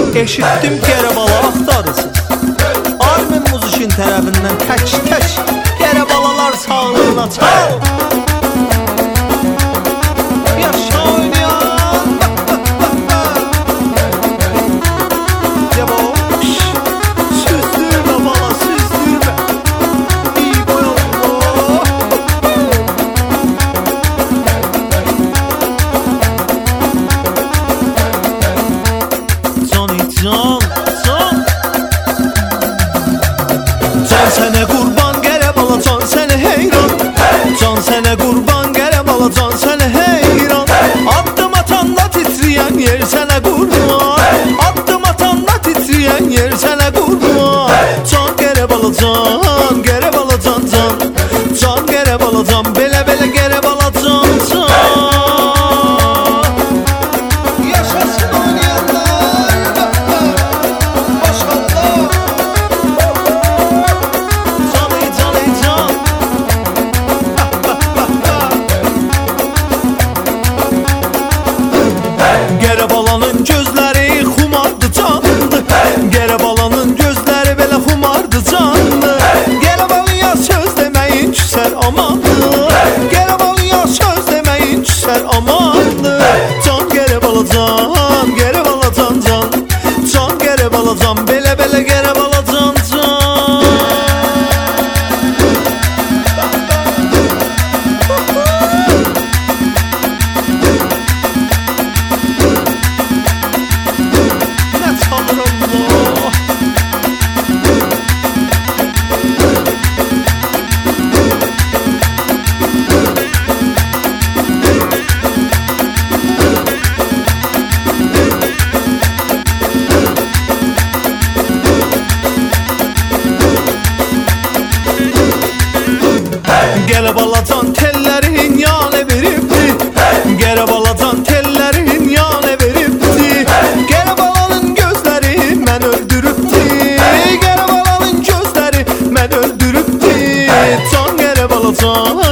Eşitdim Kerebala axtarırsınız. Armin Muzişin tərəfindən tək Kerebalalar sağlığına çal. Yaşa oynayan. Süzdürme bala, süzdürme. İyi boy Allah. Can sənə qurban Kerebala, can sənə heyran. Can sənə qurban Kerebala, can sənə heyran. Addım atanda titriyən yer sənə qurban. Addım atanda titriyən yer sənə qurban. Can Kerebala, can Kerebala, can can Kerebala, can belə Kerebala, can Yaşasın oynayanlar. Maşallah. Kerebalanın gözləri xumardı candı. Kerebalanın gözləri belə xumardı candı. Kerebalıya söz deməyin küsər amandı. Kerebalıya söz deməyin küsər amandı. Can Kerebala, can Kerebala, can can Kerebala, can belə Kerebala, can Ne çalır Allah. Kerebalacan tellerin yanı veripti. Kerebalacan tellerin yanı veripti. Kerebalanın gözleri mən öldürüpti. Kerebalanın gözleri mən öldürüpti. Can Kerebala, can